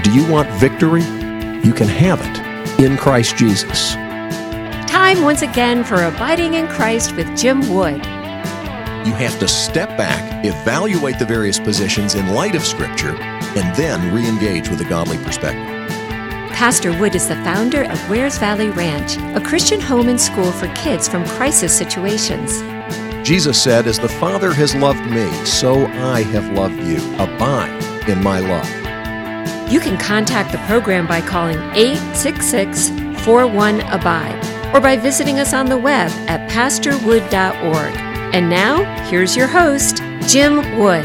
Do you want victory? You can have it in Christ Jesus. Time once again for Abiding in Christ with Jim Wood. You have to step back, evaluate the various positions in light of Scripture, and then re-engage with a godly perspective. Pastor Wood is the founder of Wares Valley Ranch, a Christian home and school for kids from crisis situations. Jesus said, "As the Father has loved me, so I have loved you. Abide in my love." You can contact the program by calling 866-41-ABIDE or by visiting us on the web at pastorwood.org. And now, here's your host, Jim Wood.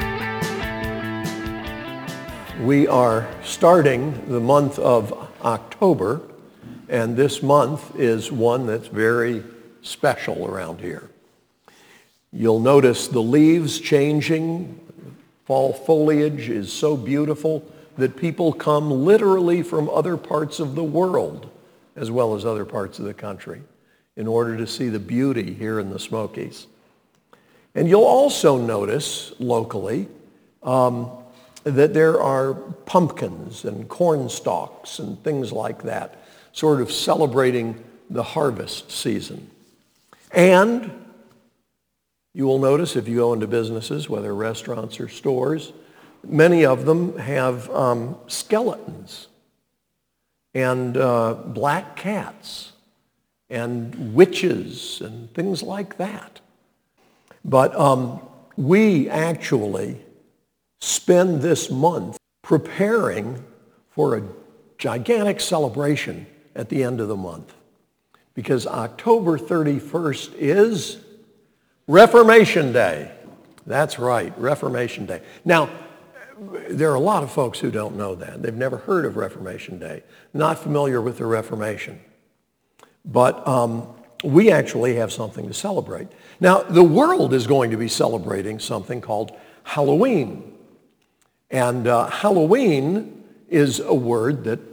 We are starting the month of October, and this month is one that's very special around here. You'll notice the leaves changing. Fall foliage is so beautiful that people come literally from other parts of the world as well as other parts of the country in order to see the beauty here in the Smokies. And you'll also notice locally that there are pumpkins and corn stalks and things like that, sort of celebrating the harvest season. And you will notice if you go into businesses, whether restaurants or stores, many of them have skeletons and black cats and witches and things like that. But we actually spend this month preparing for a gigantic celebration at the end of the month, because October 31st is Reformation Day. That's right, Reformation Day. Now, there are a lot of folks who don't know that. They've never heard of Reformation Day, not familiar with the Reformation. But we actually have something to celebrate. Now, the world is going to be celebrating something called Halloween. And Halloween is a word that,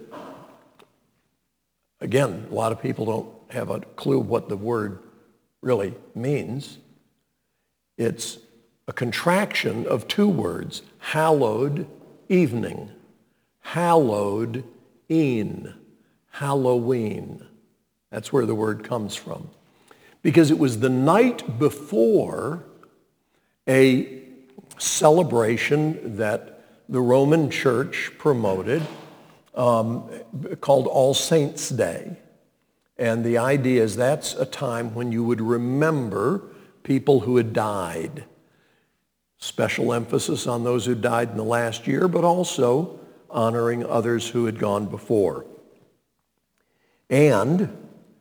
again, a lot of people don't have a clue what the word really means. It's a contraction of two words, hallowed evening, hallowed een, Halloween. That's where the word comes from. Because it was the night before a celebration that the Roman Church promoted called All Saints' Day. And the idea is that's a time when you would remember people who had died. Special emphasis on those who died in the last year, but also honoring others who had gone before. And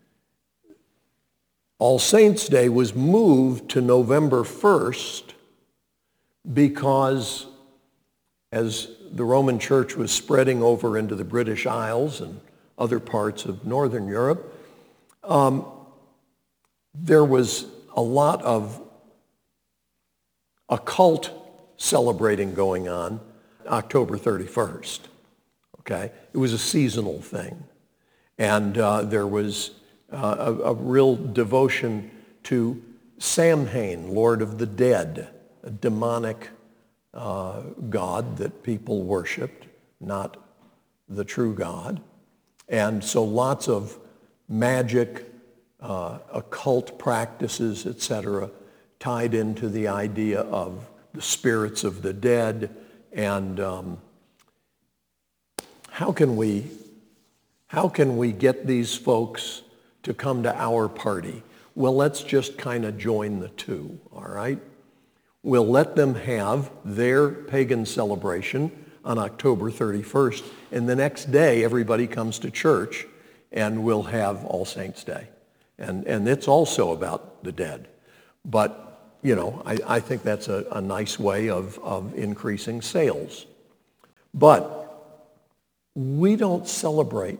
All Saints' Day was moved to November 1st because as the Roman Church was spreading over into the British Isles and other parts of Northern Europe, there was a lot of occult celebrating going on October 31st. Okay? It was a seasonal thing. And there was a real devotion to Samhain, Lord of the Dead, a demonic god that people worshipped, not the true God. And so lots of magic, occult practices, etc., tied into the idea of the spirits of the dead. And how can we get these folks to come to our party? Well, let's just kind of join the two, all right? We'll let them have their pagan celebration on October 31st, and the next day everybody comes to church and we'll have All Saints' Day. And it's also about the dead. But, you know, I think that's a nice way of increasing sales. But we don't celebrate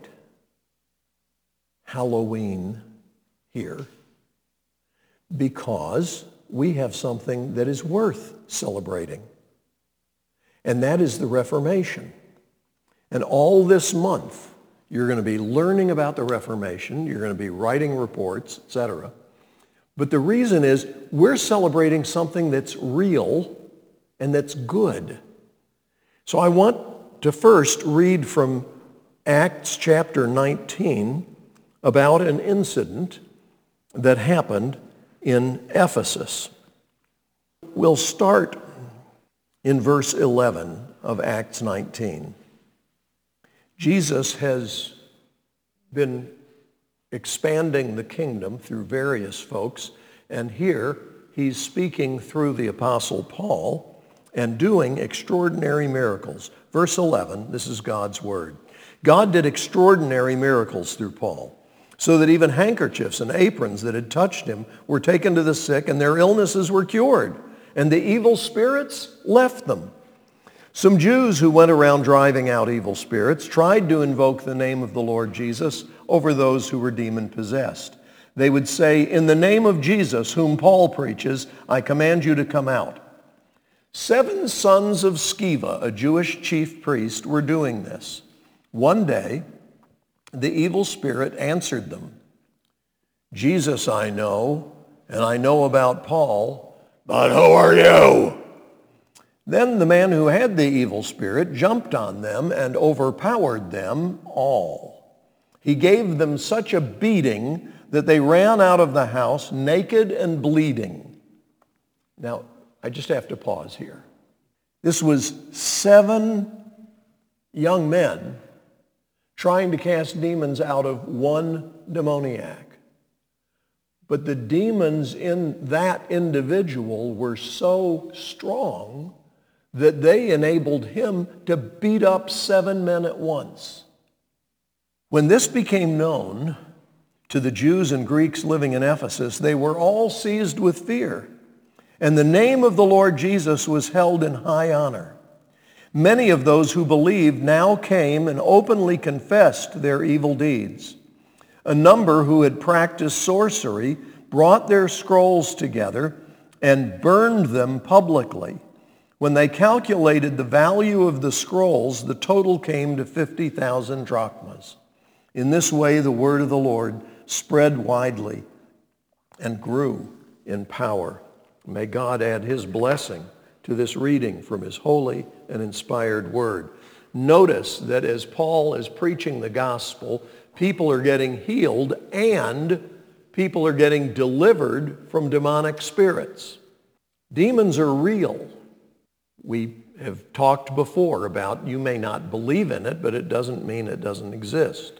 Halloween here because we have something that is worth celebrating. And that is the Reformation. And all this month, you're going to be learning about the Reformation. You're going to be writing reports, etc. But the reason is we're celebrating something that's real and that's good. So I want to first read from Acts chapter 19 about an incident that happened in Ephesus. We'll start in verse 11 of Acts 19. Jesus has been expanding the kingdom through various folks, and here he's speaking through the Apostle Paul and doing extraordinary miracles. Verse 11, this is God's word. God did extraordinary miracles through Paul, so that even handkerchiefs and aprons that had touched him were taken to the sick, and their illnesses were cured, and the evil spirits left them. Some Jews who went around driving out evil spirits tried to invoke the name of the Lord Jesus over those who were demon-possessed. They would say, "In the name of Jesus, whom Paul preaches, I command you to come out." 7 sons of Sceva, a Jewish chief priest, were doing this. One day, the evil spirit answered them, "Jesus I know, and I know about Paul, but who are you?" Then the man who had the evil spirit jumped on them and overpowered them all. He gave them such a beating that they ran out of the house naked and bleeding. Now, I just have to pause here. This was 7 young men trying to cast demons out of one demoniac. But the demons in that individual were so strong that they enabled him to beat up 7 men at once. When this became known to the Jews and Greeks living in Ephesus, they were all seized with fear, and the name of the Lord Jesus was held in high honor. Many of those who believed now came and openly confessed their evil deeds. A number who had practiced sorcery brought their scrolls together and burned them publicly. When they calculated the value of the scrolls, the total came to 50,000 drachmas. In this way, the word of the Lord spread widely and grew in power. May God add his blessing to this reading from his holy and inspired word. Notice that as Paul is preaching the gospel, people are getting healed and people are getting delivered from demonic spirits. Demons are real. We have talked before about you may not believe in it, but it doesn't mean it doesn't exist.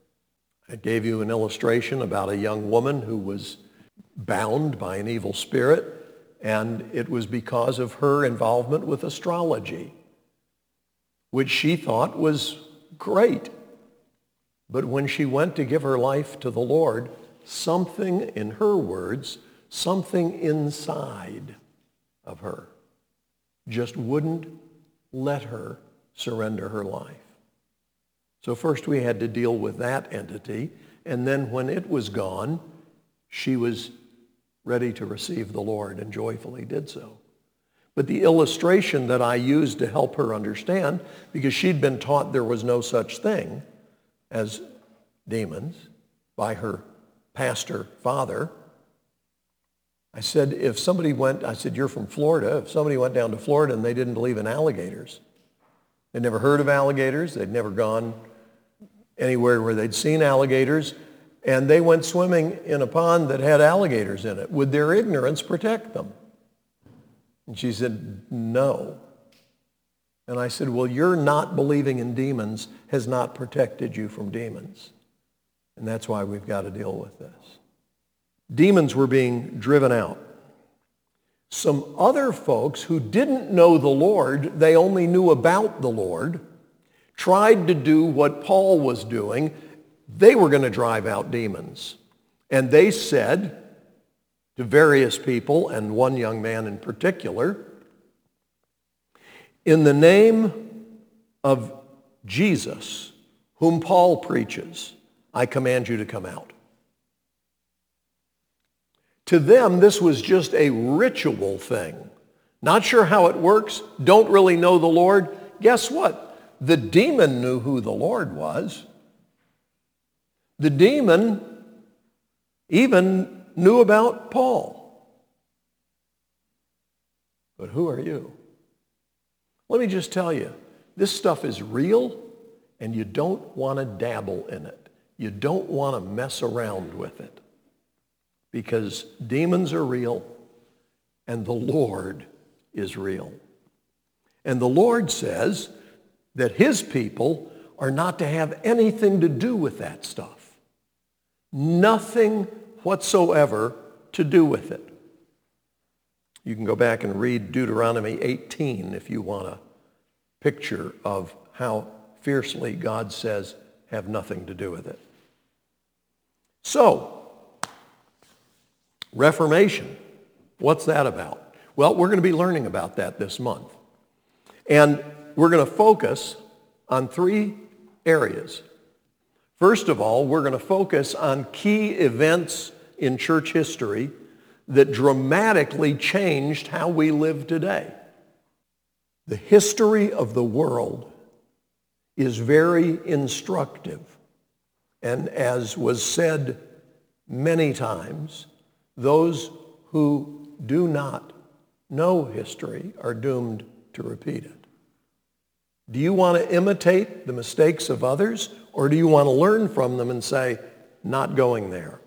I gave you an illustration about a young woman who was bound by an evil spirit, and it was because of her involvement with astrology, which she thought was great. But when she went to give her life to the Lord, something, in her words, something inside of her just wouldn't let her surrender her life. So first we had to deal with that entity, and then when it was gone, she was ready to receive the Lord and joyfully did so. But the illustration that I used to help her understand, because she'd been taught there was no such thing as demons by her pastor father, I said, if somebody went, I said, you're from Florida. If somebody went down to Florida and they didn't believe in alligators, they'd never heard of alligators, they'd never gone anywhere where they'd seen alligators, and they went swimming in a pond that had alligators in it, would their ignorance protect them? And she said, no. And I said, well, your not believing in demons has not protected you from demons. And that's why we've got to deal with this. Demons were being driven out. Some other folks who didn't know the Lord, they only knew about the Lord, tried to do what Paul was doing. They were going to drive out demons. And they said to various people, and one young man in particular, in the name of Jesus, whom Paul preaches, I command you to come out. To them, this was just a ritual thing. Not sure how it works, don't really know the Lord. Guess what? The demon knew who the Lord was. The demon even knew about Paul. But who are you? Let me just tell you, This stuff is real, and you don't want to dabble in it. You don't want to mess around with it, because demons are real, and the Lord is real. And the Lord says that his people are not to have anything to do with that stuff. Nothing whatsoever to do with it. You can go back and read Deuteronomy 18 if you want a picture of how fiercely God says, have nothing to do with it. So, Reformation, what's that about? Well, we're going to be learning about that this month. And we're going to focus on three areas. First of all, we're going to focus on key events in church history that dramatically changed how we live today. The history of the world is very instructive. And as was said many times, those who do not know history are doomed to repeat it. Do you want to imitate the mistakes of others, or do you want to learn from them and say, not going there?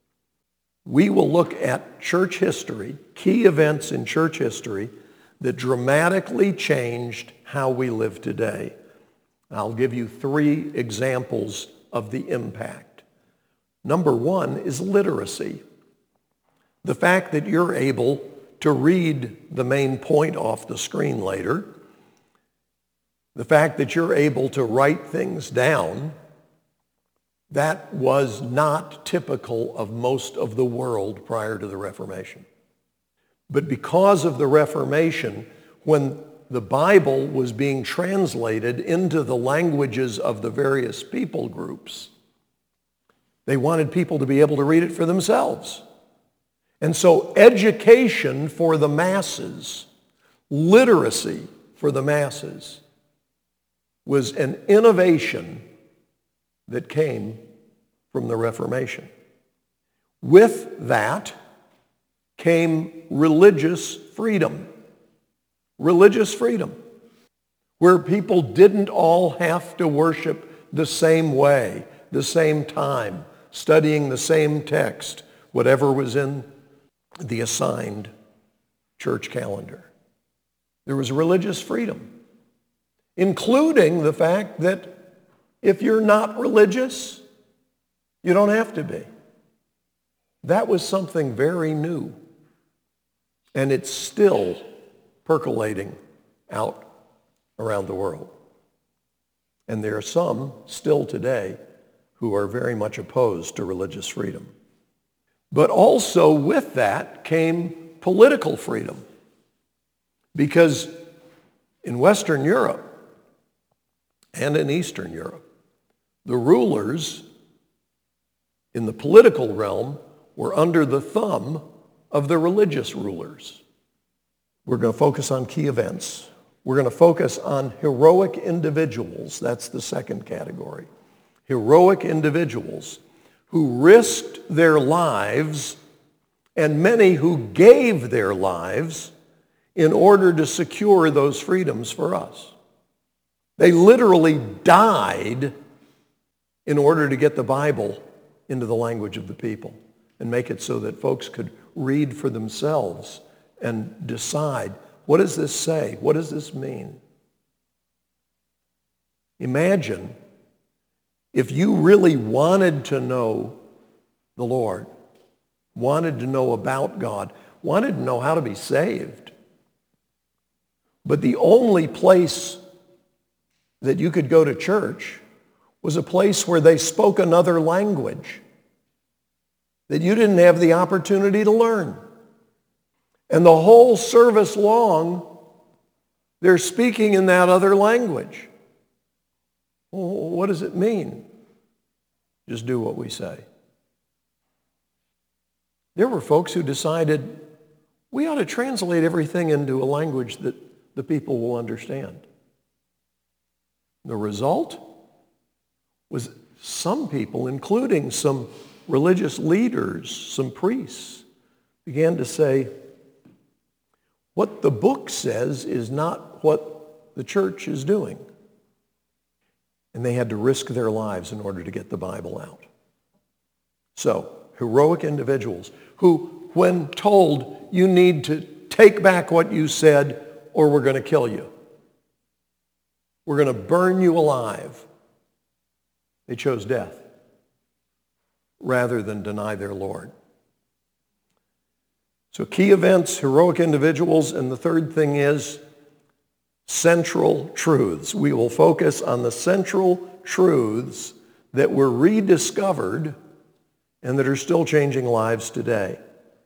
We will look at church history, key events in church history that dramatically changed how we live today. I'll give you three examples of the impact. Number one is literacy. The fact that you're able to read the main point off the screen later, the fact that you're able to write things down, that was not typical of most of the world prior to the Reformation. But because of the Reformation, when the Bible was being translated into the languages of the various people groups, they wanted people to be able to read it for themselves. And so education for the masses, literacy for the masses, was an innovation that came from the Reformation. With that came religious freedom. Religious freedom, where people didn't all have to worship the same way, the same time, studying the same text, whatever was in the assigned church calendar. There was religious freedom, including the fact that if you're not religious, you don't have to be. That was something very new, and it's still percolating out around the world. And there are some still today who are very much opposed to religious freedom. But also with that came political freedom, because in Western Europe and in Eastern Europe, the rulers in the political realm were under the thumb of the religious rulers. We're going to focus on key events. We're going to focus on heroic individuals. That's the second category. Heroic individuals who risked their lives, and many who gave their lives in order to secure those freedoms for us. They literally died in order to get the Bible into the language of the people and make it so that folks could read for themselves and decide, what does this say? What does this mean? Imagine if you really wanted to know the Lord, wanted to know about God, wanted to know how to be saved, but the only place that you could go to church was a place where they spoke another language that you didn't have the opportunity to learn. And the whole service long, they're speaking in that other language. Well, what does it mean? Just do what we say. There were folks who decided we ought to translate everything into a language that the people will understand. The result was some people, including some religious leaders, some priests, began to say, what the book says is not what the church is doing. and they had to risk their lives in order to get the Bible out. So, heroic individuals who, when told, you need to take back what you said or we're going to kill you, we're going to burn you alive, they chose death rather than deny their Lord. So key events, heroic individuals, and the third thing is central truths. We will focus on the central truths that were rediscovered and that are still changing lives today.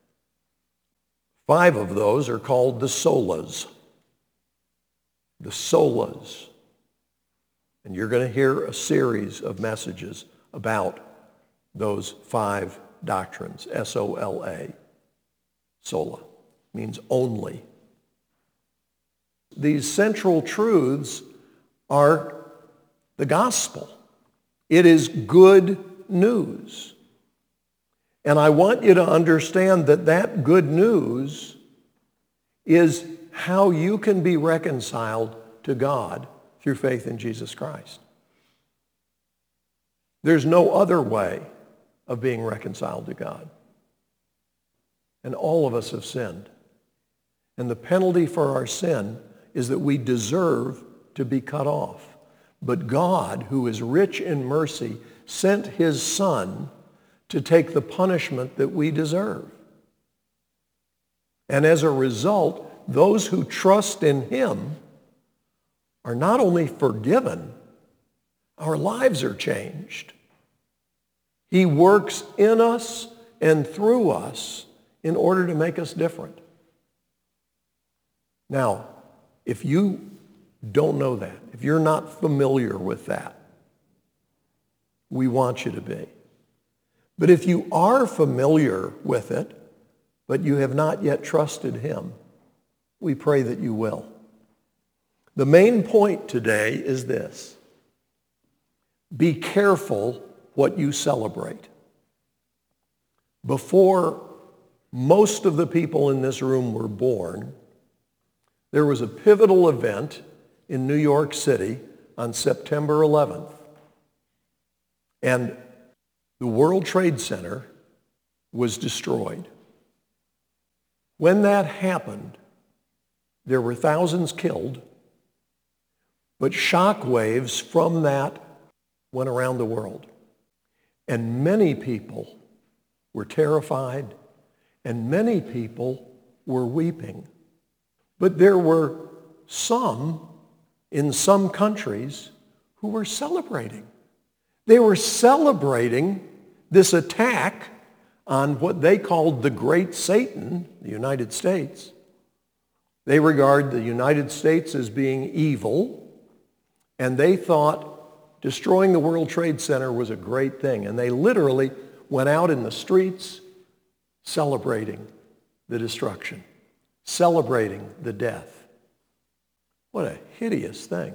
5 of those are called the solas. The solas. And you're going to hear a series of messages about those 5 doctrines. S-O-L-A. Sola means only. These central truths are the gospel. It is good news. And I want you to understand that that good news is how you can be reconciled to God through faith in Jesus Christ. There's no other way of being reconciled to God. And all of us have sinned. And the penalty for our sin is that we deserve to be cut off. But God, who is rich in mercy, sent his Son to take the punishment that we deserve. And as a result, those who trust in him are not only forgiven, our lives are changed. He works in us and through us in order to make us different. Now, if you don't know that, if you're not familiar with that, we want you to be. But if you are familiar with it, but you have not yet trusted him, we pray that you will. The main point today is this: be careful what you celebrate. Before most of the people in this room were born, there was a pivotal event in New York City on September 11th. And the World Trade Center was destroyed. When that happened, there were thousands killed, but shock waves from that went around the world. And many people were terrified, and many people were weeping. But there were some in some countries who were celebrating. They were celebrating this attack on what they called the Great Satan, the United States. They regard the United States as being evil, and they thought destroying the World Trade Center was a great thing. And they literally went out in the streets celebrating the destruction, celebrating the death. What a hideous thing.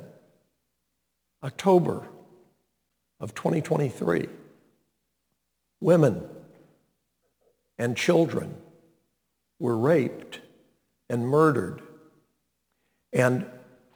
October of 2023, women and children were raped and murdered, and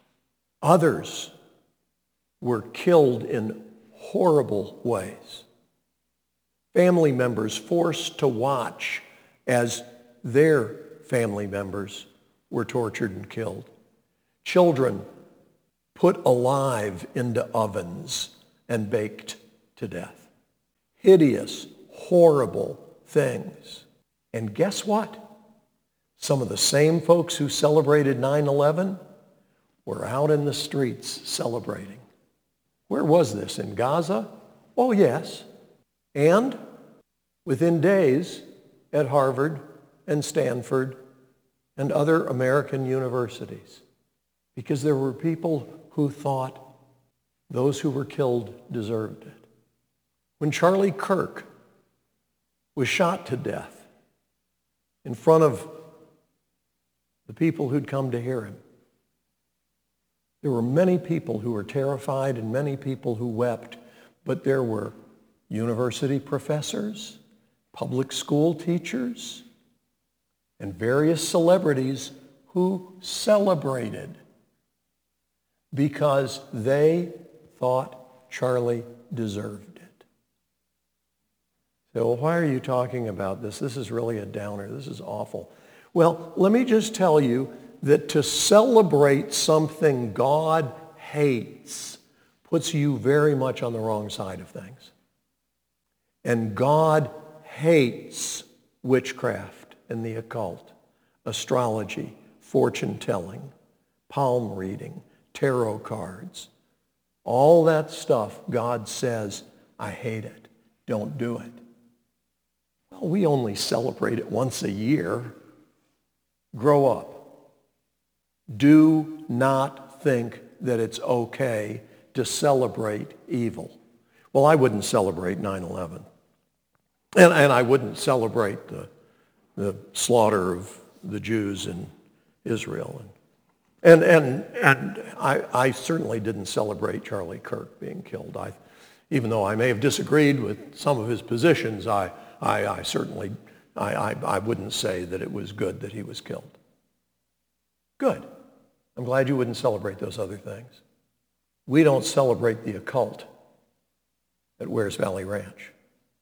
others were killed in horrible ways. Family members forced to watch as their family members were tortured and killed. Children put alive into ovens and baked to death. Hideous, horrible things. And guess what? Some of the same folks who celebrated 9/11 were out in the streets celebrating. Where was this? In Gaza? Oh, yes. And within days at Harvard and Stanford and other American universities, because there were people who thought those who were killed deserved it. When Charlie Kirk was shot to death in front of the people who'd come to hear him, there were many people who were terrified and many people who wept, but there were university professors, public school teachers, and various celebrities who celebrated because they thought Charlie deserved it. So, well, why are you talking about this? This is really a downer. This is awful. Well, let me just tell you that to celebrate something God hates puts you very much on the wrong side of things. And God hates witchcraft and the occult, astrology, fortune-telling, palm reading, tarot cards. All that stuff, God says, I hate it. Don't do it. Well, we only celebrate it once a year. Grow up. Do not think that it's okay to celebrate evil. Well, I wouldn't celebrate 9/11. And I wouldn't celebrate the slaughter of the Jews in Israel. And I certainly didn't celebrate Charlie Kirk being killed. Even though I may have disagreed with some of his positions, I certainly wouldn't say that it was good that he was killed. Good. I'm glad you wouldn't celebrate those other things. We don't celebrate the occult at Wears Valley Ranch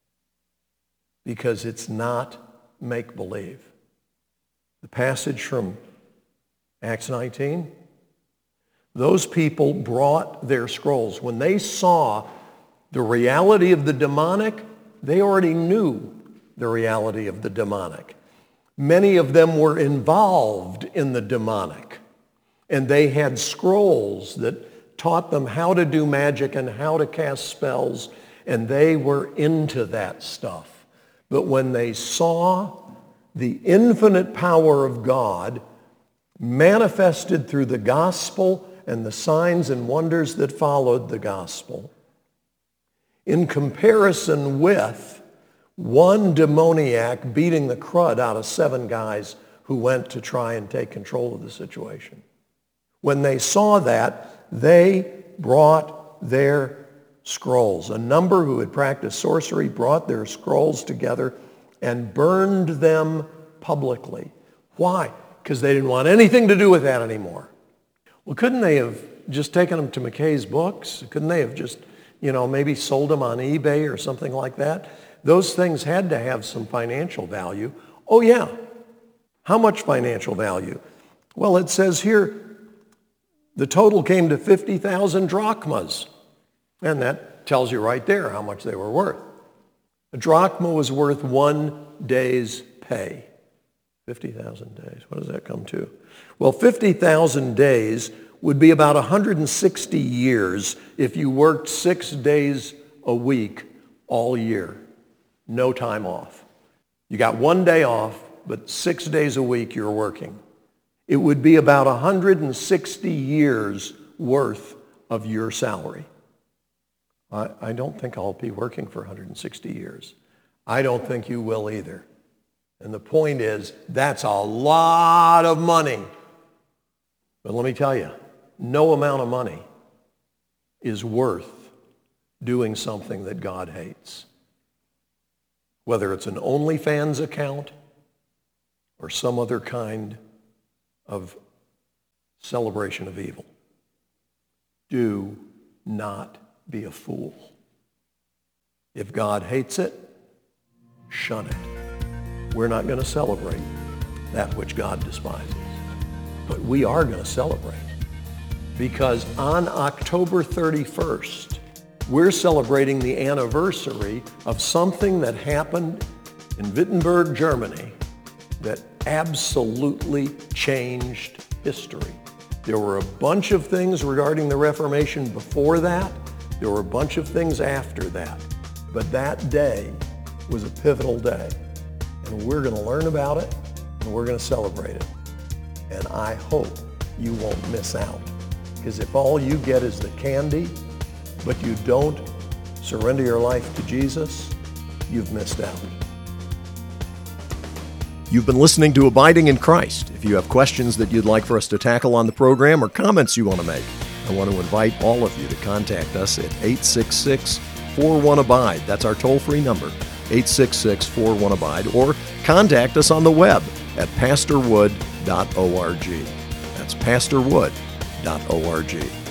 because it's not make-believe. The passage from Acts 19, those people brought their scrolls. When they saw the reality of the demonic, they already knew the reality of the demonic. Many of them were involved in the demonic, and they had scrolls that taught them how to do magic and how to cast spells, and they were into that stuff. But when they saw the infinite power of God manifested through the gospel and the signs and wonders that followed the gospel, in comparison with one demoniac beating the crud out of 7 guys who went to try and take control of the situation. When they saw that, they brought their scrolls. A number who had practiced sorcery brought their scrolls together and burned them publicly. Why? Because they didn't want anything to do with that anymore. Well, couldn't they have just taken them to McKay's Books? Couldn't they have just, maybe sold them on eBay or something like that? Those things had to have some financial value. Oh, yeah. How much financial value? Well, it says here, the total came to 50,000 drachmas. And that tells you right there how much they were worth. A drachma was worth 1 day's pay. 50,000 days. What does that come to? Well, 50,000 days would be about 160 years if you worked 6 days a week all year. No time off. You got 1 day off, but 6 days a week you're working. It would be about 160 years worth of your salary. I don't think I'll be working for 160 years. I don't think you will either. And the point is, that's a lot of money. But let me tell you, no amount of money is worth doing something that God hates. Whether it's an OnlyFans account or some other kind of celebration of evil. Do not be a fool. If God hates it, shun it. We're not going to celebrate that which God despises. But we are going to celebrate because on October 31st, we're celebrating the anniversary of something that happened in Wittenberg, Germany that absolutely changed history. There were a bunch of things regarding the Reformation before that. There were a bunch of things after that. But that day was a pivotal day. And we're going to learn about it, and we're going to celebrate it. And I hope you won't miss out. Because if all you get is the candy, but you don't surrender your life to Jesus, you've missed out. You've been listening to Abiding in Christ. If you have questions that you'd like for us to tackle on the program or comments you want to make, I want to invite all of you to contact us at 866-41-ABIDE. That's our toll-free number, 866-41-ABIDE, or contact us on the web at pastorwood.org. That's pastorwood.org.